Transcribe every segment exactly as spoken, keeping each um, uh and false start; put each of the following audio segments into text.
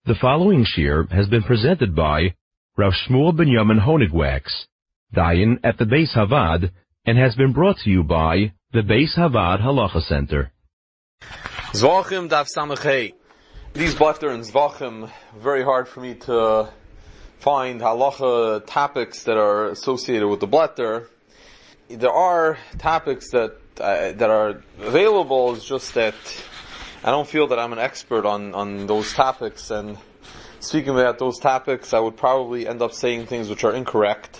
The following shir has been presented by Rav Shmuel Binyamin Honigwax, Dayan at the Beis Havad, and has been brought to you by the Beis Havad Halacha Center. Zvachim Daf Samachay. These blatter and Zvachim, very hard for me to find halacha topics that are associated with the blatter. There are topics that uh, that are available, it's just that I don't feel that I'm an expert on, on those topics, and speaking about those topics, I would probably end up saying things which are incorrect.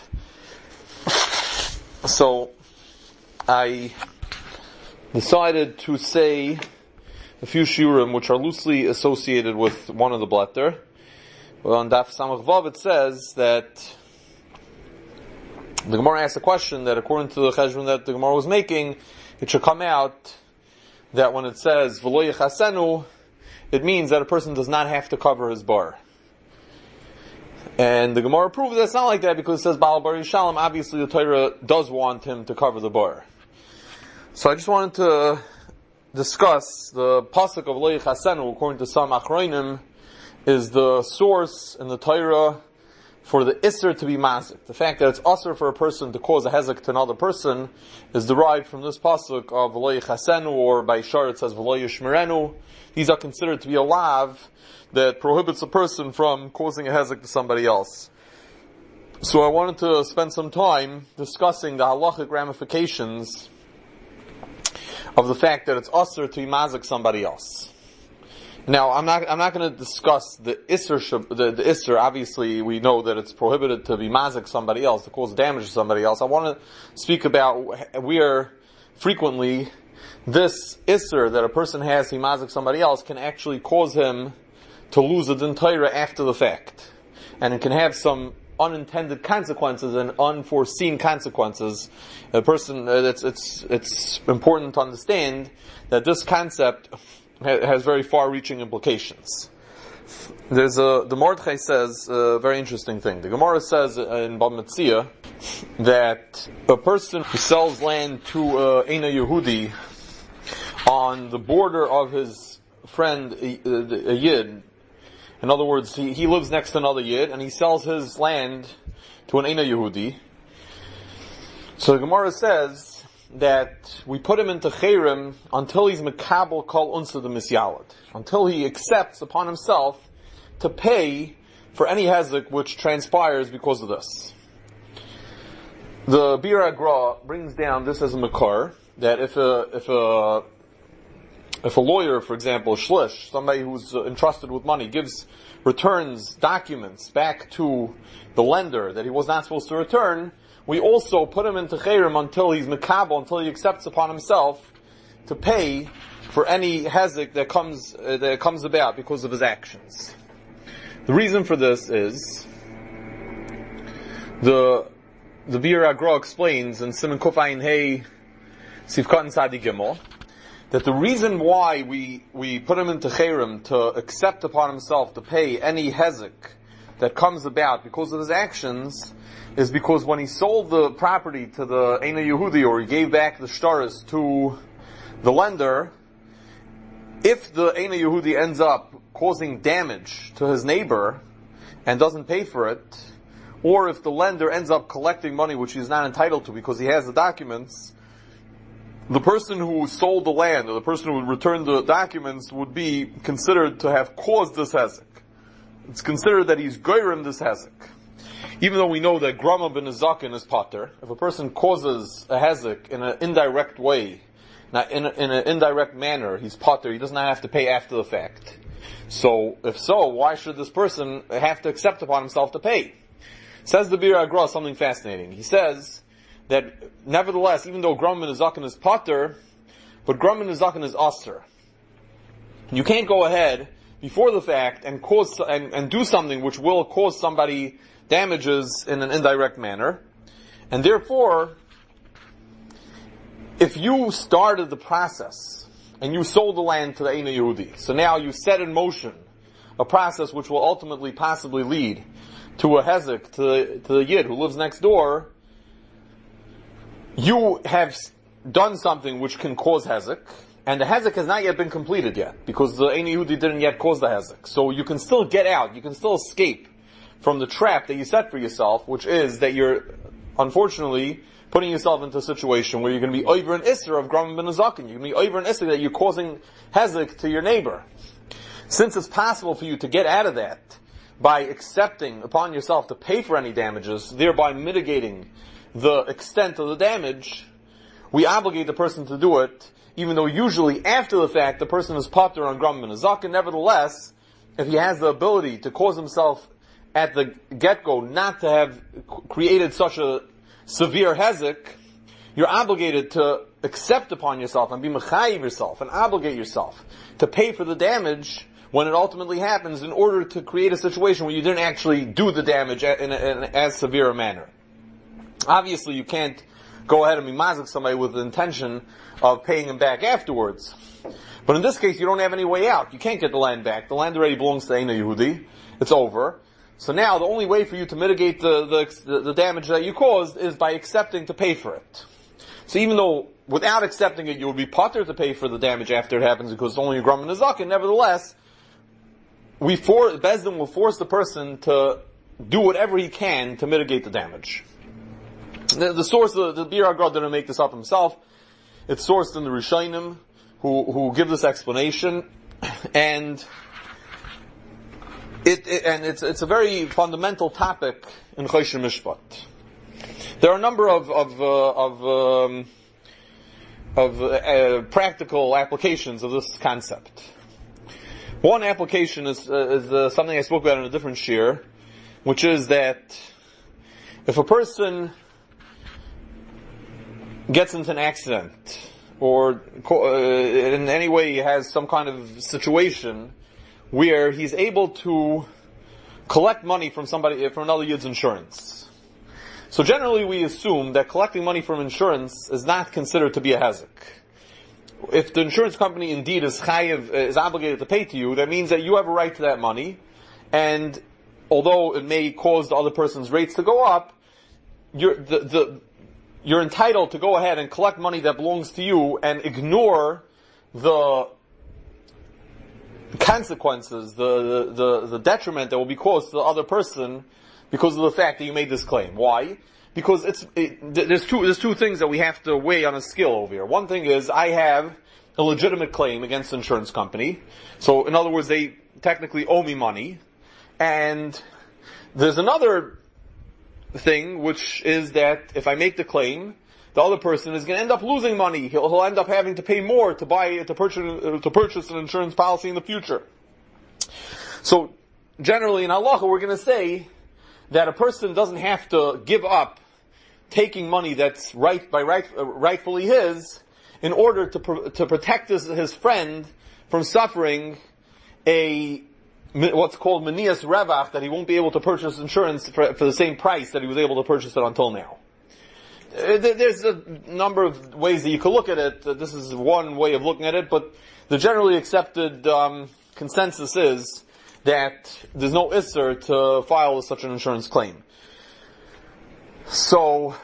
So, I decided to say a few shiurim which are loosely associated with one of the blatter. Well, on Daf Samach Vav it says that the Gemara asked a question that according to the cheshbon that the Gemara was making, it should come out that when it says v'lo yechasenu, it means that a person does not have to cover his bar. And the Gemara proves that it's not like that because it says Baal Bar Yishalom. Obviously the Torah does want him to cover the bar. So I just wanted to discuss the pasuk of v'lo yechasenu, according to some achronim, is the source in the Torah for the isser to be mazik. The fact that it's usher for a person to cause a hezek to another person is derived from this pasuk of v'lo yechasenu, or by Shar it says v'lo yishmerenu. These are considered to be a lav that prohibits a person from causing a hezek to somebody else. So I wanted to spend some time discussing the halachic ramifications of the fact that it's usher to be mazik somebody else. Now, I'm not, I'm not going to discuss the Isser, the, the Isser. Obviously, we know that it's prohibited to be mazik somebody else, to cause damage to somebody else. I want to speak about where frequently this Isser that a person has, he mazik somebody else, can actually cause him to lose a din Torah after the fact. And it can have some unintended consequences and unforeseen consequences. A person, it's, it's, it's important to understand that this concept has very far-reaching implications. There's a, the Mordechai says a very interesting thing. The Gemara says in Bava Metzia that a person who sells land to a Eina Yehudi on the border of his friend, a, a Yid, in other words, he, he lives next to another Yid, and he sells his land to an Eina Yehudi. So the Gemara says that we put him into Chayrim until he's Mekabel Kol Unsa the Misyalad, until he accepts upon himself to pay for any hezek which transpires because of this. The Bir Agra brings down this as a makar, that if a, if a, if a lawyer, for example, shlish, somebody who's entrusted with money, gives, returns documents back to the lender that he was not supposed to return, we also put him into Chayrim until he's Mekabel, until he accepts upon himself to pay for any hezek that comes, uh, that comes about because of his actions. The reason for this is, the, the Bir Agra explains in Siman Kuf Ayin Hey Sivkat Sadi Gimel, that the reason why we, we put him into Chayrim to accept upon himself to pay any hezek that comes about because of his actions is because when he sold the property to the Eina Yehudi, or he gave back the shtaris to the lender, if the Eina Yehudi ends up causing damage to his neighbor and doesn't pay for it, or if the lender ends up collecting money which he's not entitled to because he has the documents, the person who sold the land, or the person who returned the documents, would be considered to have caused this hezek. It's considered that he's goyrim this hezek. Even though we know that grama ben nezakin is pater, if a person causes a hezek in an indirect way, not in, a, in an indirect manner, he's pater, he does not have to pay after the fact. So, if so, why should this person have to accept upon himself to pay? Says the Bir Agra something fascinating. He says that, nevertheless, even though grama ben nezakin is pater, but grama ben nezakin is aser. You can't go ahead before the fact and cause and, and do something which will cause somebody damages in an indirect manner. And therefore, if you started the process and you sold the land to the Eina Yehudi, so now you set in motion a process which will ultimately possibly lead to a hezek, to the, to the Yid who lives next door, you have done something which can cause hezek, and the hezek has not yet been completed yet, because the Ein Yehudi didn't yet cause the hezek. So you can still get out, you can still escape from the trap that you set for yourself, which is that you're, unfortunately, putting yourself into a situation where you're going to be over an isser of Gram ben Azakin. You're going to be over an isser that you're causing hezek to your neighbor. Since it's possible for you to get out of that by accepting upon yourself to pay for any damages, thereby mitigating the extent of the damage, we obligate the person to do it, even though usually after the fact the person is potter on Gram ben Azakin. Nevertheless, if he has the ability to cause himself at the get-go not to have created such a severe hezek, you're obligated to accept upon yourself and be mechayiv yourself and obligate yourself to pay for the damage when it ultimately happens, in order to create a situation where you didn't actually do the damage in, a, in as severe a manner. Obviously, you can't go ahead and be mazik somebody with the intention of paying him back afterwards. But in this case, you don't have any way out. You can't get the land back. The land already belongs to Ein Yehudi. It's over. So now, the only way for you to mitigate the, the, the damage that you caused is by accepting to pay for it. So even though, without accepting it, you would be potter to pay for the damage after it happens, because it's only a Gram ben Azakin, nevertheless, we for, Bezdin will force the person to do whatever he can to mitigate the damage. The, the source, the, the Bir HaGra didn't make this up himself. It's sourced in the Rishonim, who, who give this explanation, and it, it and it's, it's a very fundamental topic in Choshen Mishpat. There are a number of, of, uh, of, um, of, uh, practical applications of this concept. One application is, uh, is uh, something I spoke about in a different shir, which is that if a person gets into an accident, or uh, in any way has some kind of situation where he's able to collect money from somebody, from another yid's insurance. So generally we assume that collecting money from insurance is not considered to be a hezek. If the insurance company indeed is chayiv, is obligated to pay to you, that means that you have a right to that money, and although it may cause the other person's rates to go up, you're, the, the, you're entitled to go ahead and collect money that belongs to you and ignore the consequences, the, the, the detriment that will be caused to the other person because of the fact that you made this claim. Why? Because it's, it, there's two, there's two things that we have to weigh on a scale over here. One thing is, I have a legitimate claim against the insurance company. So, in other words, they technically owe me money. And there's another thing, which is that if I make the claim, the other person is going to end up losing money. He'll, he'll end up having to pay more to buy, to purchase, to purchase an insurance policy in the future. So, generally in halacha, we're going to say that a person doesn't have to give up taking money that's right by right, uh, rightfully his, in order to pr- to protect his, his friend from suffering a what's called manias revach, that he won't be able to purchase insurance for, for the same price that he was able to purchase it until now. Uh, there's a number of ways that you could look at it. Uh, this is one way of looking at it, but the generally accepted um, consensus is that there's no isser to file such an insurance claim. So,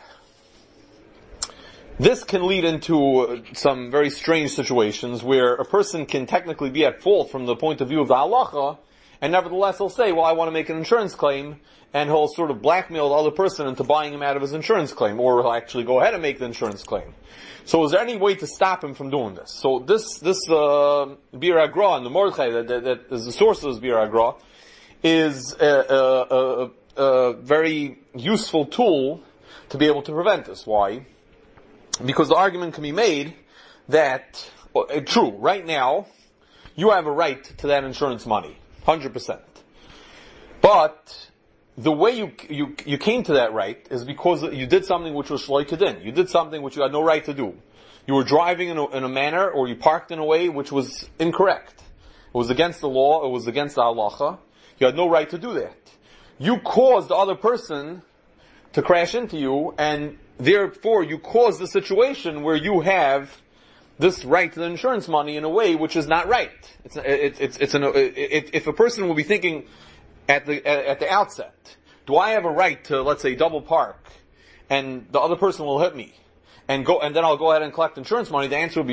this can lead into some very strange situations where a person can technically be at fault from the point of view of the halacha, and nevertheless he'll say, well, I want to make an insurance claim, and he'll sort of blackmail the other person into buying him out of his insurance claim, or he'll actually go ahead and make the insurance claim. So is there any way to stop him from doing this? So this, this, uh, Bir HaGra and the Mordechai that, that, that is the source of this Bir HaGra is a, a, a, a very useful tool to be able to prevent this. Why? Because the argument can be made that, well, true, right now, you have a right to that insurance money. one hundred percent. But, the way you, you, you came to that right is because you did something which was shloikadin. You did something which you had no right to do. You were driving in a, in a manner, or you parked in a way which was incorrect. It was against the law, it was against the halacha. You had no right to do that. You caused the other person to crash into you, and therefore you caused the situation where you have this right to the insurance money in a way which is not right. It's, it, it's, it's an, it, if a person will be thinking at the, at, at the outset, do I have a right to, let's say, double park, and the other person will hit me, and go, and then I'll go ahead and collect insurance money? The answer will be,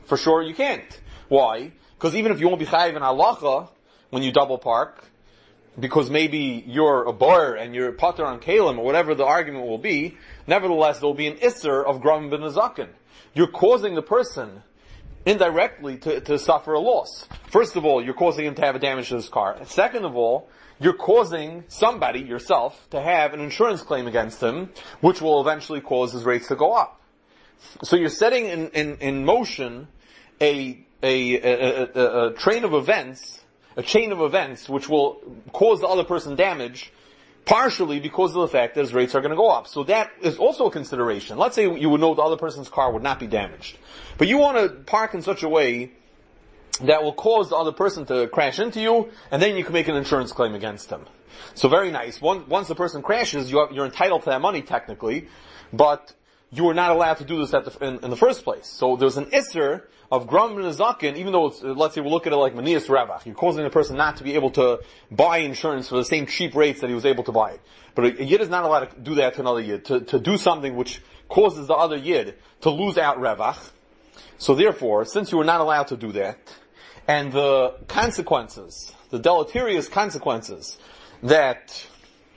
for sure you can't. Why? Because even if you won't be chayiv in halacha when you double park, because maybe you're a bar and you're pater on kalim or whatever the argument will be, nevertheless there will be an isser of gramim ben nezakin. You're causing the person indirectly to, to suffer a loss. First of all, you're causing him to have a damage to his car. And second of all, you're causing somebody, yourself, to have an insurance claim against him, which will eventually cause his rates to go up. So you're setting in, in, in motion a, a, a, a, a train of events, a chain of events, which will cause the other person damage, partially because of the fact that his rates are going to go up. So that is also a consideration. Let's say you would know the other person's car would not be damaged, but you want to park in such a way that will cause the other person to crash into you, and then you can make an insurance claim against him. So very nice. Once, once the person crashes, you have, you're entitled to that money technically, but you are not allowed to do this at the, in, in the first place. So there's an isser of gram nezakin, even though it's, let's say we look at it like manias ravach. You're causing the person not to be able to buy insurance for the same cheap rates that he was able to buy it. But a, a yid is not allowed to do that to another yid, to, to do something which causes the other yid to lose out ravach. So therefore, since you are not allowed to do that, and the consequences, the deleterious consequences that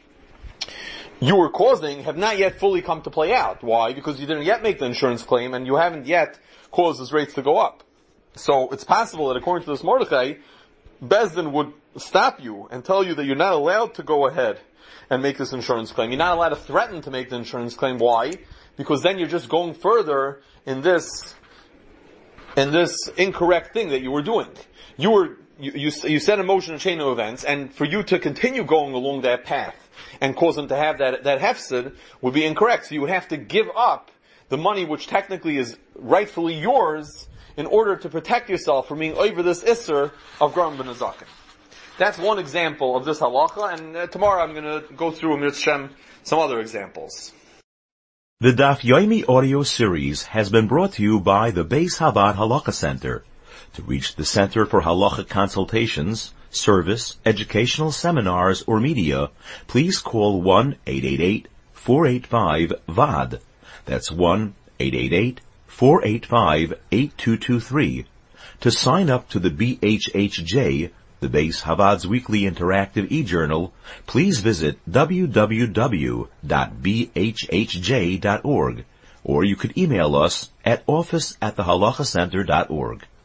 you were causing have not yet fully come to play out. Why? Because you didn't yet make the insurance claim and you haven't yet caused his rates to go up. So it's possible that according to this Mordechai, Bezdin would stop you and tell you that you're not allowed to go ahead and make this insurance claim. You're not allowed to threaten to make the insurance claim. Why? Because then you're just going further in this in this incorrect thing that you were doing. You were, you, you, you set in motion a chain of events, and for you to continue going along that path and cause them to have that, that hefsid would be incorrect. So you would have to give up the money which technically is rightfully yours in order to protect yourself from being over this isser of gram ben nezakin. That's one example of this halacha, and uh, tomorrow I'm going to go through in Mitzvah some other examples. The Daf Yomi audio series has been brought to you by the Beis Havad Halacha Center. To reach the Center for Halacha consultations, service, educational seminars, or media, please call one eight eight eight, four eight five, V A D. That's one eight eight eight, four eight five, eight two two three. To sign up to the B H H J, the Beis Havad's weekly interactive e-journal, please visit w w w dot b h h j dot org, or you could email us at office at the halacha center dot org.